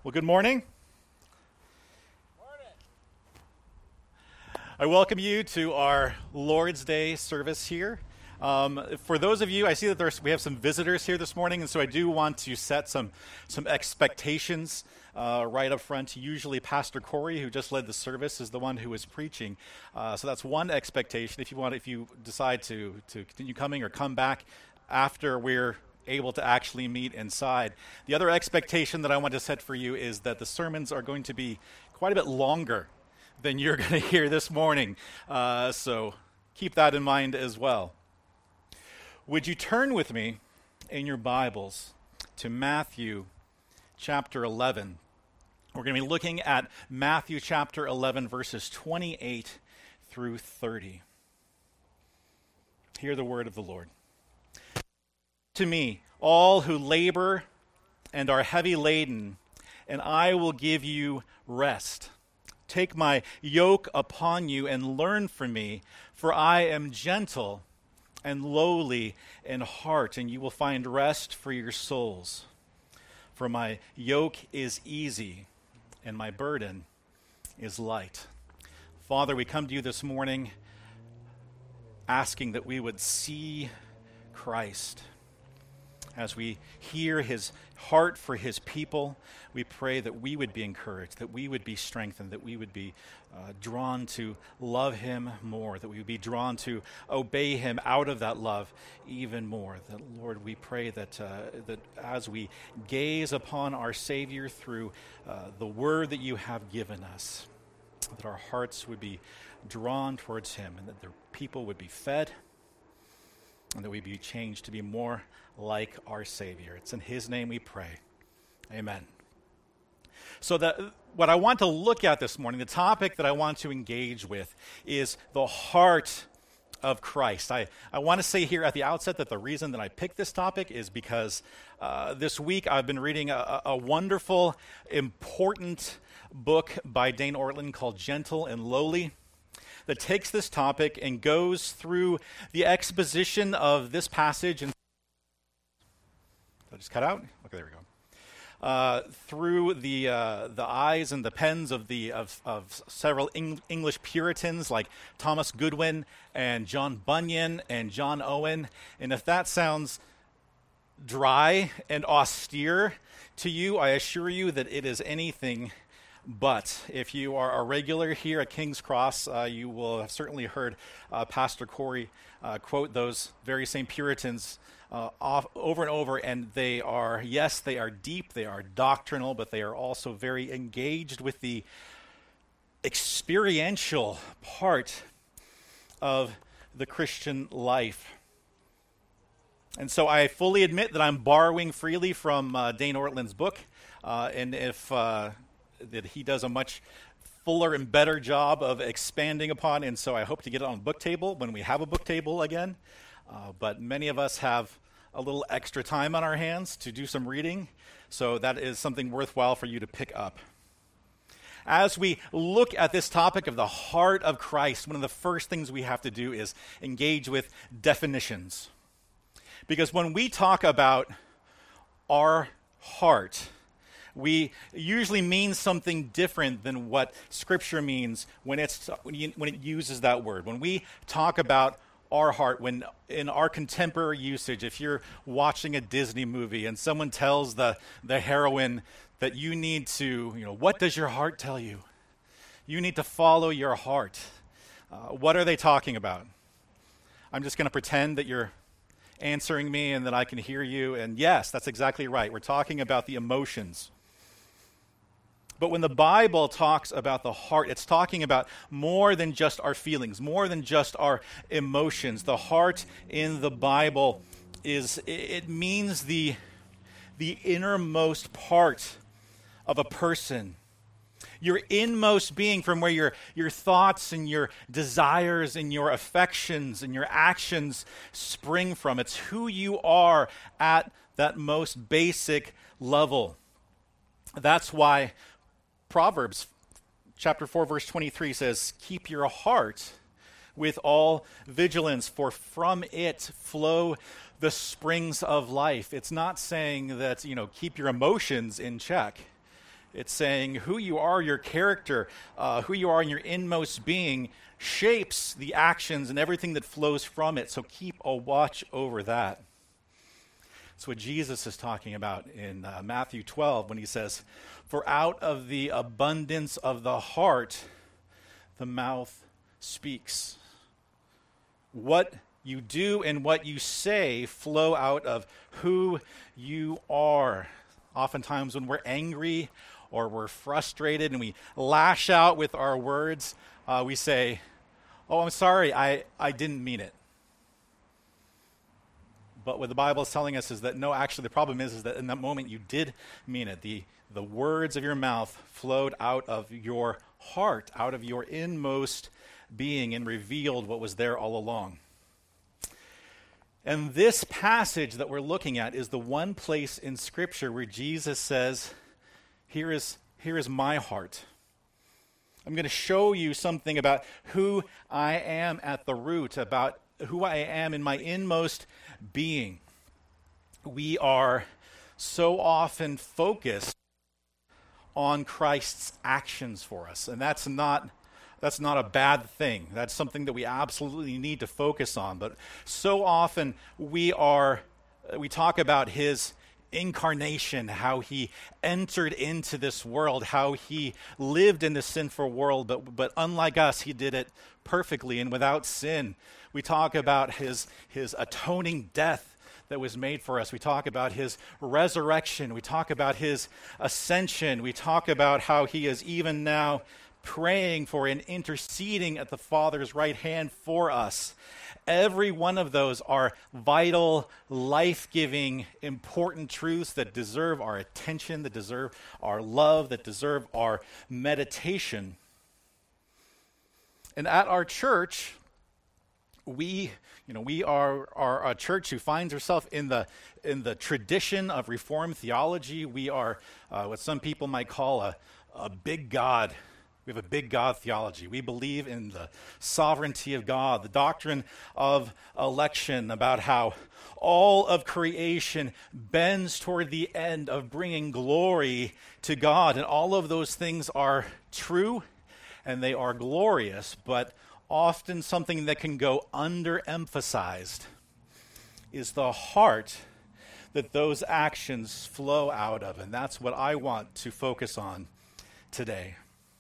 Well, good morning. I welcome you to our Lord's Day service here. For those of you, I see that we have some visitors here this morning, and so I do want to set some expectations right up front. Usually Pastor Corey, who just led the service, is the one who is preaching. So that's one expectation. If you decide to continue coming or come back after we're able to actually meet inside. The other expectation that I want to set for you is that the sermons are going to be quite a bit longer than you're going to hear this morning. So keep that in mind as well. Would you turn with me in your Bibles to Matthew chapter 11? We're going to be looking at Matthew chapter 11, verses 28 through 30. Hear the word of the Lord. To me, all who labor and are heavy laden, and I will give you rest. Take my yoke upon you and learn from me, for I am gentle and lowly in heart, and you will find rest for your souls. For my yoke is easy, and my burden is light. Father, we come to you this morning asking that we would see Christ. As we hear his heart for his people, we pray that we would be encouraged, that we would be strengthened, that we would be drawn to love him more, that we would be drawn to obey him out of that love even more. That, Lord, we pray that as we gaze upon our Savior through the word that you have given us, that our hearts would be drawn towards him, and that the people would be fed, and that we be changed to be more like our Savior. It's in his name we pray. Amen. So what I want to look at this morning, the topic that I want to engage with, is the heart of Christ. I want to say here at the outset that the reason that I picked this topic is because this week I've been reading a wonderful, important book by Dane Ortlund called Gentle and Lowly, that takes this topic and goes through the exposition of this passage. And did I just cut out? Okay, there we go. Through the eyes and the pens of several English Puritans like Thomas Goodwin and John Bunyan and John Owen. And if that sounds dry and austere to you, I assure you that it is anything but. If you are a regular here at King's Cross, you will have certainly heard Pastor Corey quote those very same Puritans over and over, and they are deep, they are doctrinal, but they are also very engaged with the experiential part of the Christian life. And so I fully admit that I'm borrowing freely from Dane Ortlund's book, and if that he does a much fuller and better job of expanding upon, and so I hope to get it on book table when we have a book table again. But many of us have a little extra time on our hands to do some reading, so that is something worthwhile for you to pick up. As we look at this topic of the heart of Christ, one of the first things we have to do is engage with definitions. Because when we talk about our heart, we usually mean something different than what Scripture means when it uses that word. When we talk about our heart, when in our contemporary usage, if you're watching a Disney movie and someone tells the heroine that you need to, what does your heart tell you? You need to follow your heart. What are they talking about? I'm just going to pretend that you're answering me and that I can hear you. And yes, that's exactly right. We're talking about the emotions. But when the Bible talks about the heart, it's talking about more than just our feelings, more than just our emotions. The heart in the Bible it means the innermost part of a person. Your inmost being, from where your thoughts and your desires and your affections and your actions spring from. It's who you are at that most basic level. That's why Proverbs chapter 4, verse 23 says, "Keep your heart with all vigilance, for from it flow the springs of life." It's not saying that, keep your emotions in check. It's saying who you are, your character, who you are in your inmost being shapes the actions and everything that flows from it. So keep a watch over that. That's what Jesus is talking about in Matthew 12 when he says, "For out of the abundance of the heart, the mouth speaks." What you do and what you say flow out of who you are. Oftentimes when we're angry or we're frustrated and we lash out with our words, we say, "Oh, I'm sorry, I didn't mean it." But what the Bible is telling us is that no, actually the problem is that in that moment you did mean it. The words of your mouth flowed out of your heart, out of your inmost being, and revealed what was there all along. And this passage that we're looking at is the one place in Scripture where Jesus says, here is my heart. I'm going to show you something about who I am at the root, about who I am in my inmost being. We are so often focused on Christ's actions for us, and that's not a bad thing. That's something that we absolutely need to focus on. But so often we talk about his incarnation, how he entered into this world, how he lived in this sinful world, but unlike us, he did it perfectly and without sin. We talk about his atoning death that was made for us. We talk about his resurrection. We talk about his ascension. We talk about how he is even now praying for and interceding at the Father's right hand for us. Every one of those are vital, life-giving, important truths that deserve our attention, that deserve our love, that deserve our meditation. And at our church, we are a church who finds herself in the tradition of Reformed theology. We are what some people might call a big God. We have a big God theology. We believe in the sovereignty of God, the doctrine of election, about how all of creation bends toward the end of bringing glory to God. And all of those things are true and they are glorious, but often something that can go underemphasized is the heart that those actions flow out of. And that's what I want to focus on today.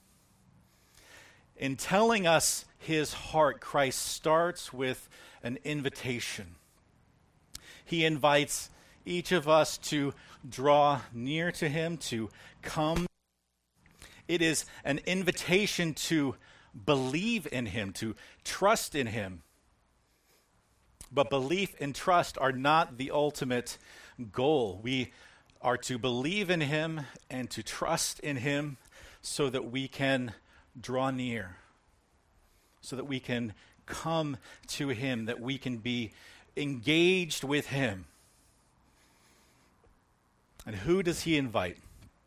In telling us his heart, Christ starts with an invitation. He invites each of us to draw near to him, to come. It is an invitation to believe in him, to trust in him. But belief and trust are not the ultimate goal. We are to believe in him and to trust in him so that we can draw near, so that we can come to him, that we can be engaged with him. And who does he invite?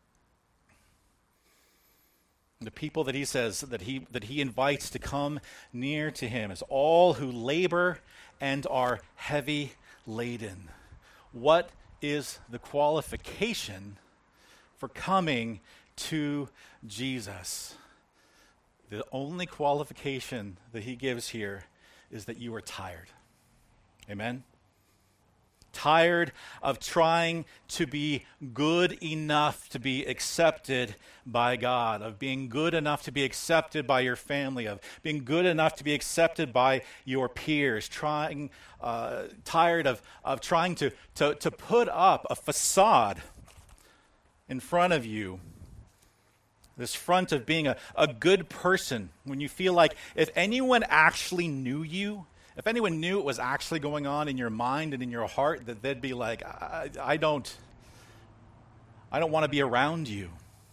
The people that he says that he invites to come near to him is all who labor and are heavy laden. What is the qualification for coming to Jesus? The only qualification that he gives here is that you are tired. Amen? Tired of trying to be good enough to be accepted by God, of being good enough to be accepted by your family, of being good enough to be accepted by your peers, tired of trying to put up a facade in front of you. This front of being a good person, when you feel like if anyone actually knew you, if anyone knew what was actually going on in your mind and in your heart, that they'd be like, I don't want to be around you.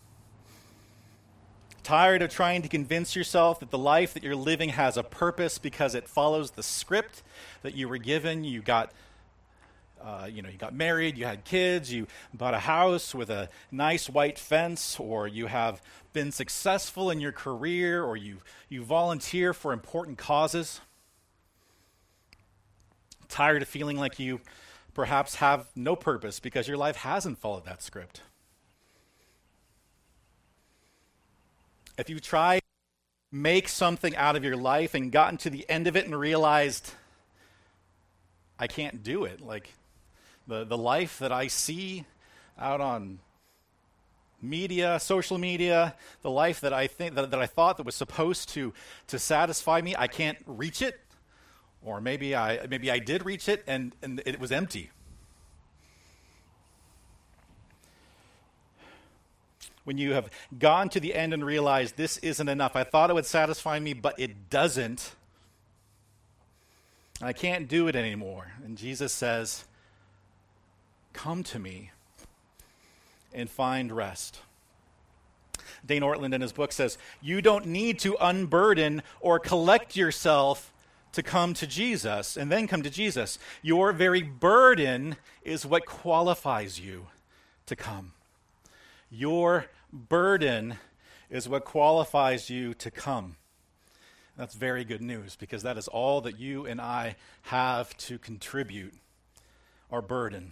Tired of trying to convince yourself that the life that you're living has a purpose because it follows the script that you were given. You got married, you had kids, you bought a house with a nice white fence, or you have been successful in your career, or you volunteer for important causes. Tired of feeling like you perhaps have no purpose because your life hasn't followed that script. If you try to make something out of your life and gotten to the end of it and realized, I can't do it. Like the life that I see out on media, social media, the life that I think that I thought that was supposed to satisfy me, I can't reach it. Or maybe I did reach it and it was empty. When you have gone to the end and realized this isn't enough. I thought it would satisfy me, but it doesn't. I can't do it anymore. And Jesus says, come to me and find rest. Dane Ortland in his book says, you don't need to unburden or collect yourself to come to Jesus and then come to Jesus. Your very burden is what qualifies you to come. Your burden is what qualifies you to come. That's very good news because that is all that you and I have to contribute, our burden.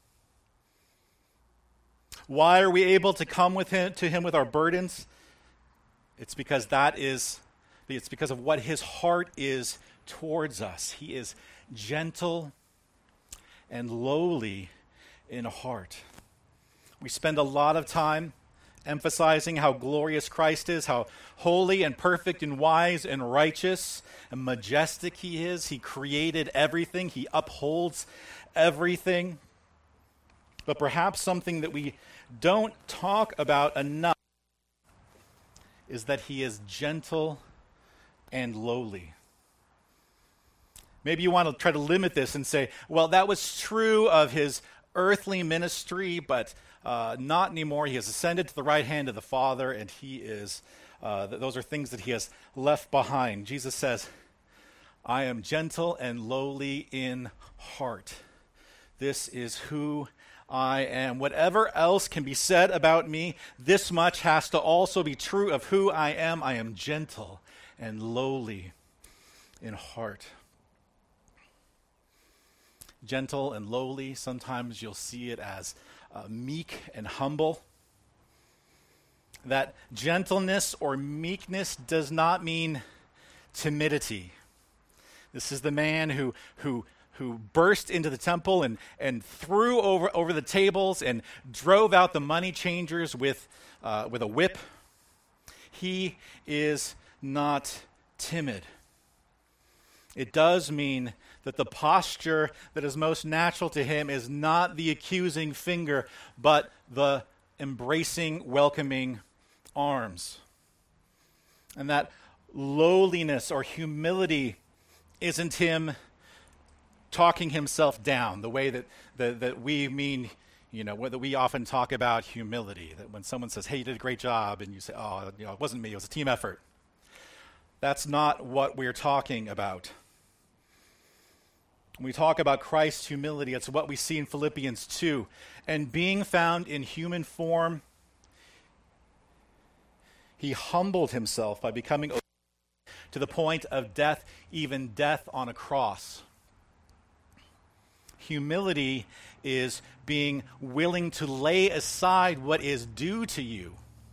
Why are we able to come to him with our burdens? It's because of what his heart is towards us. He is gentle and lowly in heart. We spend a lot of time emphasizing how glorious Christ is, how holy and perfect and wise and righteous and majestic he is. He created everything. He upholds everything. But perhaps something that we don't talk about enough is that he is gentle and lowly. Maybe you want to try to limit this and say, well, that was true of his earthly ministry, but not anymore. He has ascended to the right hand of the Father, and he is, those are things that he has left behind. Jesus says, I am gentle and lowly in heart. This is who I am. Whatever else can be said about me, this much has to also be true of who I am. I am gentle and lowly in heart. Gentle and lowly, sometimes you'll see it as meek and humble. That gentleness or meekness does not mean timidity. This is the man who burst into the temple and threw over the tables and drove out the money changers with a whip. He is not timid. It does mean that the posture that is most natural to him is not the accusing finger, but the embracing, welcoming arms. And that lowliness or humility isn't him talking himself down the way that we mean, that we often talk about humility. That when someone says, hey, you did a great job, and you say, oh, it wasn't me, it was a team effort. That's not what we're talking about. When we talk about Christ's humility, it's what we see in Philippians 2. And being found in human form, he humbled himself by becoming obedient to the point of death, even death on a cross. Humility is being willing to lay aside what is due to you,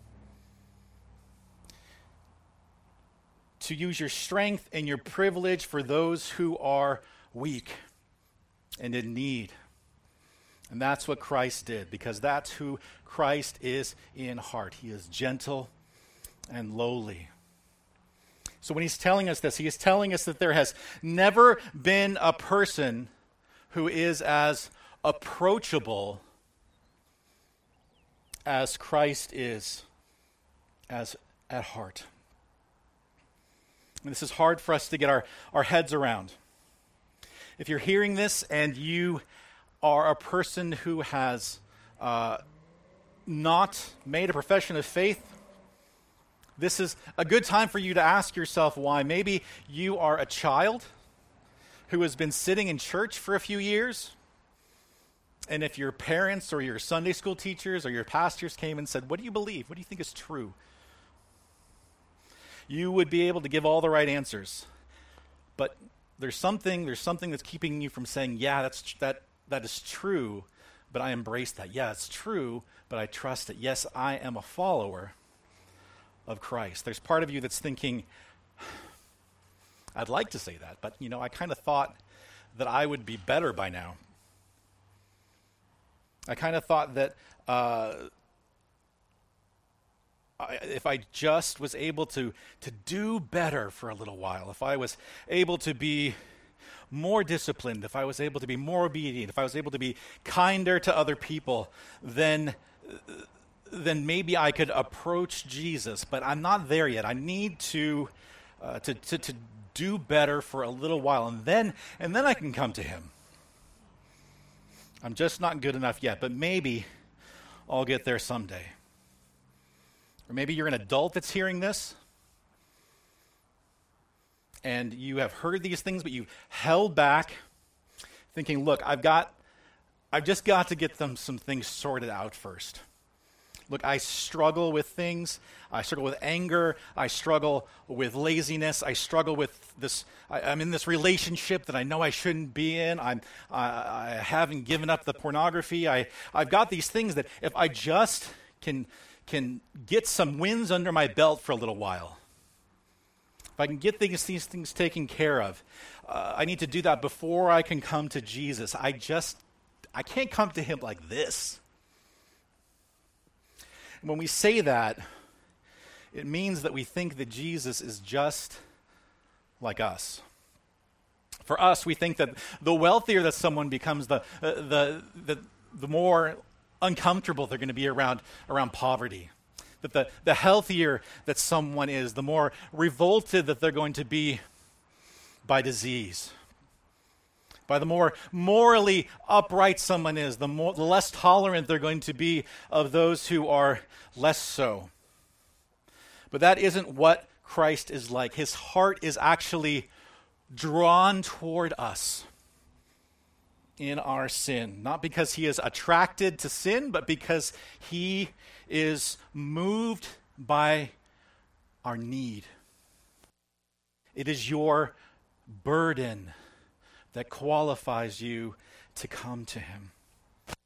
to use your strength and your privilege for those who are weak and in need. And that's what Christ did, because that's who Christ is in heart. He is gentle and lowly. So when he's telling us this, he is telling us that there has never been a person who is as approachable as Christ is as at heart. And this is hard for us to get our heads around. If you're hearing this and you are a person who has not made a profession of faith, this is a good time for you to ask yourself why. Maybe you are a child who has been sitting in church for a few years, and if your parents or your Sunday school teachers or your pastors came and said, what do you believe? What do you think is true? You would be able to give all the right answers. But there's something that's keeping you from saying, yeah, that is true, but I embrace that. Yeah, it's true, but I trust it. Yes, I am a follower of Christ. There's part of you that's thinking, I'd like to say that, but I kind of thought that I would be better by now. I kind of thought that if I just was able to do better for a little while, if I was able to be more disciplined, if I was able to be more obedient, if I was able to be kinder to other people, then maybe I could approach Jesus. But I'm not there yet. I need to do better for a little while, and then I can come to him. I'm just not good enough yet, but maybe I'll get there someday. Or maybe you're an adult that's hearing this, and you have heard these things, but you've held back, thinking, look, I've just got to get some things sorted out first. Look, I struggle with things. I struggle with anger. I struggle with laziness. I struggle with this. I'm in this relationship that I know I shouldn't be in. I haven't given up the pornography. I've got these things that if I just can get some wins under my belt for a little while, if I can get these things taken care of, I need to do that before I can come to Jesus. I can't come to him like this. When we say that, it means that we think that Jesus is just like us. For us, we think that the wealthier that someone becomes, the more uncomfortable they're going to be around poverty. That the healthier that someone is, the more revolted that they're going to be by disease. By the more morally upright someone is, the less tolerant they're going to be of those who are less so. But that isn't what Christ is like. His heart is actually drawn toward us in our sin. Not because he is attracted to sin, but because he is moved by our need. It is your burden that qualifies you to come to him. It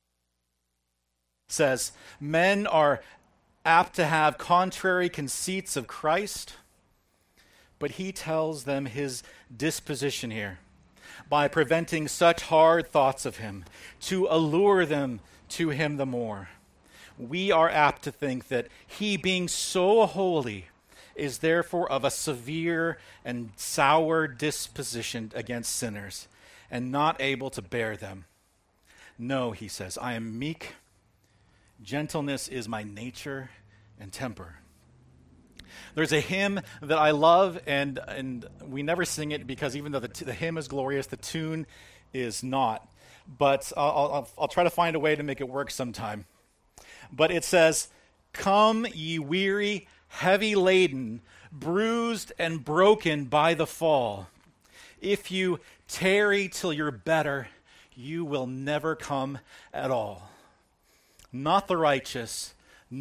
says, men are apt to have contrary conceits of Christ, but he tells them his disposition here by preventing such hard thoughts of him to allure them to him the more. We are apt to think that he, being so holy, is therefore of a severe and sour disposition against sinners, and not able to bear them. No, he says, I am meek. Gentleness is my nature and temper. There's a hymn that I love, and we never sing it because even though the hymn is glorious, the tune is not. But I'll try to find a way to make it work sometime. But it says, come ye weary, heavy laden, bruised and broken by the fall. If you tarry till you're better, you will never come at all. Not the righteous,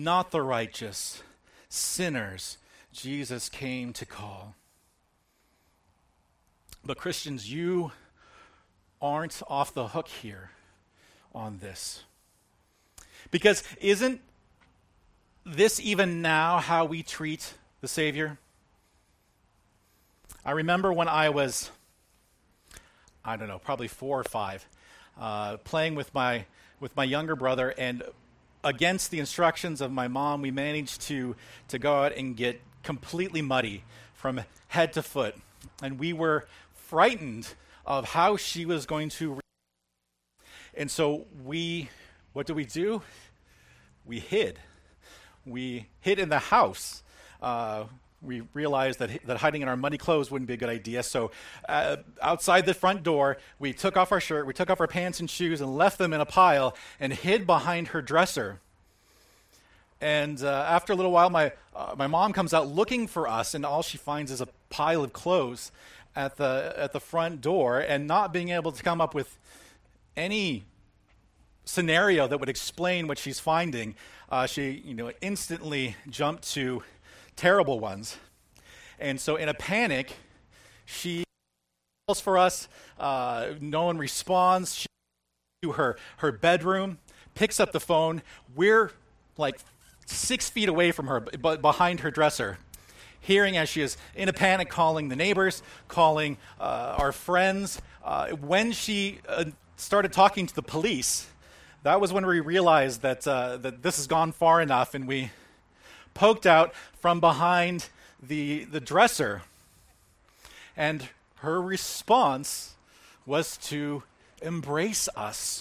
sinners Jesus came to call. But Christians, you aren't off the hook here on this. Because isn't this even now how we treat the Savior? I remember when I was, probably 4 or 5, playing with my younger brother, and against the instructions of my mom, we managed to go out and get completely muddy from head to foot. And we were frightened of how she was going to react. And so what do? We hid. We hid in the house. We realized that hiding in our muddy clothes wouldn't be a good idea. So outside the front door, we took off our shirt, we took off our pants and shoes and left them in a pile and hid behind her dresser. And after a little while, my mom comes out looking for us, and all she finds is a pile of clothes at the front door, and not being able to come up with any scenario that would explain what she's finding, she instantly jumped to terrible ones. And so in a panic, she calls for us. No one responds. She goes to her bedroom, picks up the phone. We're like 6 feet away from her, but behind her dresser, hearing as she is in a panic, calling the neighbors, calling our friends. When she started talking to the police, that was when we realized that this has gone far enough, and we poked out from behind the dresser. And her response was to embrace us.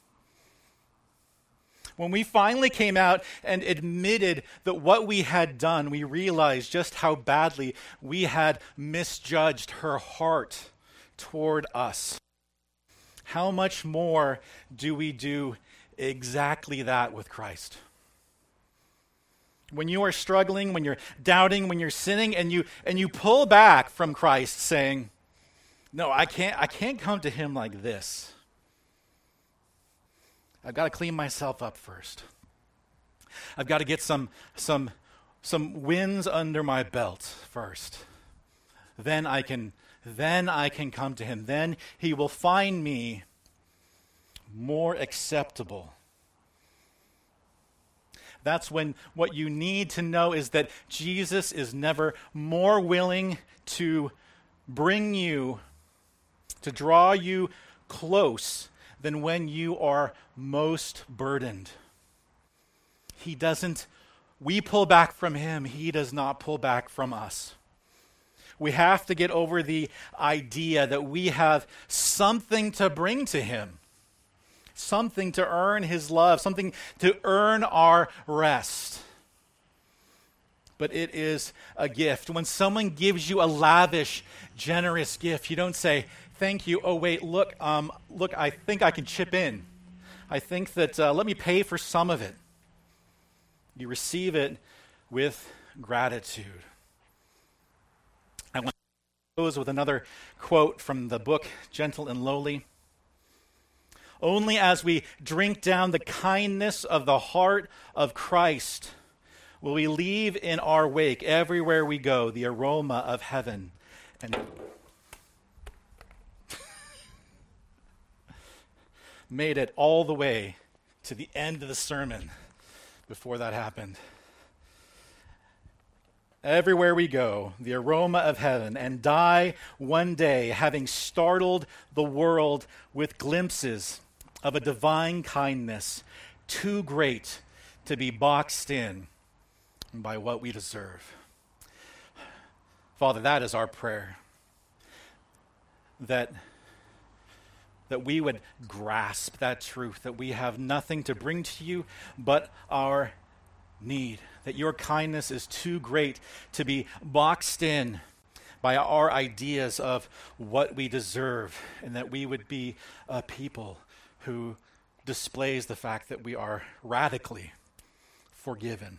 When we finally came out and admitted that what we had done, we realized just how badly we had misjudged her heart toward us. How much more do we do exactly that with Christ? When you are struggling, when you're doubting, when you're sinning, and you pull back from Christ saying, "No, I can't come to him like this. I've got to clean myself up first. I've got to get some wins under my belt first. Then I can come to him. Then he will find me more acceptable." That's when what you need to know is that Jesus is never more willing to bring you, to draw you close than when you are most burdened. We pull back from him. He does not pull back from us. We have to get over the idea that we have something to bring to him, something to earn his love, something to earn our rest. But it is a gift. When someone gives you a lavish, generous gift, you don't say, "Thank you. Oh, wait, look, I think I can chip in. I think that, let me pay for some of it." You receive it with gratitude. I want to close with another quote from the book, Gentle and Lowly. "Only as we drink down the kindness of the heart of Christ will we leave in our wake, everywhere we go, the aroma of heaven." And made it all the way to the end of the sermon before that happened. Everywhere we go, the aroma of heaven, and die one day having startled the world with glimpses of a divine kindness too great to be boxed in by what we deserve. Father, that is our prayer. That we would grasp that truth, that we have nothing to bring to you but our need, that your kindness is too great to be boxed in by our ideas of what we deserve, and that we would be a people who displays the fact that we are radically forgiven.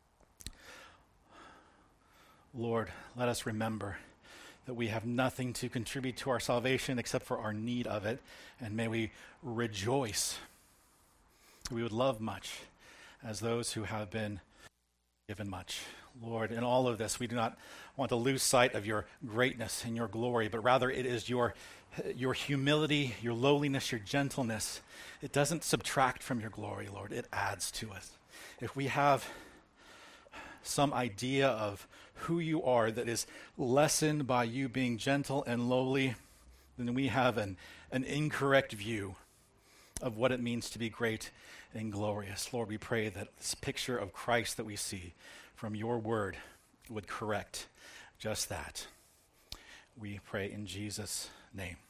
Lord, let us remember that we have nothing to contribute to our salvation except for our need of it, and may we rejoice. We would love much as those who have been given much. Lord, in all of this, we do not want to lose sight of your greatness and your glory, but rather it is your humility, your lowliness, your gentleness. It doesn't subtract from your glory, Lord. It adds to it. If we have some idea of who you are that is lessened by you being gentle and lowly, then we have an incorrect view of what it means to be great and glorious. Lord, we pray that this picture of Christ that we see from your word would correct just that. We pray in Jesus' name.